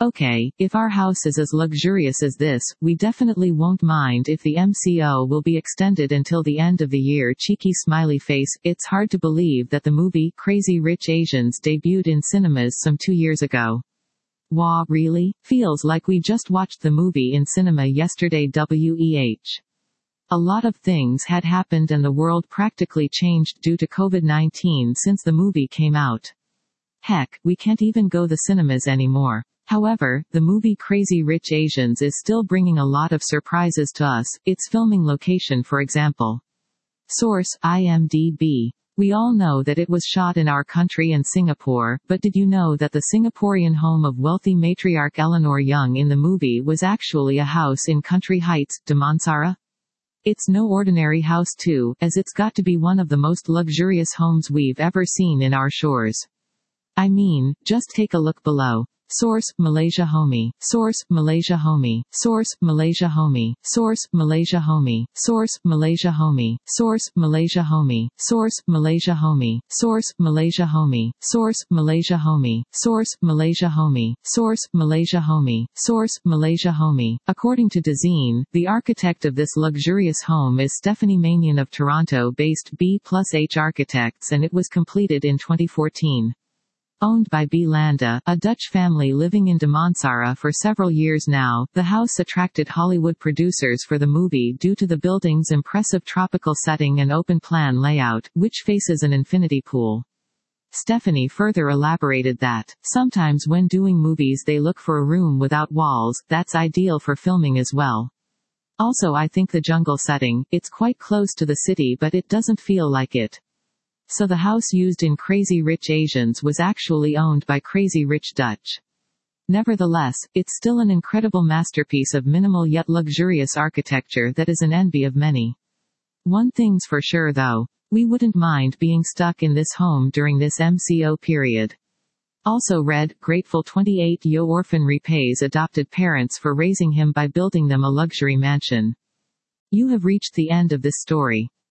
Okay, if our house is as luxurious as this, we definitely won't mind if the MCO will be extended until the end of the year. Cheeky smiley face. It's hard to believe that the movie Crazy Rich Asians debuted in cinemas some 2 years ago. Wah, really? Feels like we just watched the movie in cinema yesterday. A lot of things had happened and the world practically changed due to COVID-19 since the movie came out. Heck, we can't even go the cinemas anymore. However, the movie Crazy Rich Asians is still bringing a lot of surprises to us, its filming location for example. Source, IMDb. We all know that it was shot in our country and Singapore, but did you know that the Singaporean home of wealthy matriarch Eleanor Young in the movie was actually a house in Country Heights, Damansara? It's no ordinary house too, as it's got to be one of the most luxurious homes we've ever seen in our shores. I mean, just take a look below. Source, Malaysia Homie. Source, Malaysia Homie. Source, Malaysia Homie. Source, Malaysia Homie. Source, Malaysia Homie. Source, Malaysia Homie. Source, Malaysia Homie. Source, Malaysia Homie. Source, Malaysia Homie. Source, Malaysia Homie. Source, Malaysia Homie. Source, Malaysia Homie. According to Dezeen, the architect of this luxurious home is Stephanie Manion of Toronto-based B+H Architects, and it was completed in 2014. Owned by B. Landa, a Dutch family living in Damansara for several years now, the house attracted Hollywood producers for the movie due to the building's impressive tropical setting and open-plan layout, which faces an infinity pool. Stephanie further elaborated that, sometimes when doing movies they look for a room without walls, that's ideal for filming as well. Also I think the jungle setting, it's quite close to the city but it doesn't feel like it. So the house used in Crazy Rich Asians was actually owned by Crazy Rich Dutch. Nevertheless, it's still an incredible masterpiece of minimal yet luxurious architecture that is an envy of many. One thing's for sure though, we wouldn't mind being stuck in this home during this MCO period. Also read, grateful 28-year orphan repays adopted parents for raising him by building them a luxury mansion. You have reached the end of this story.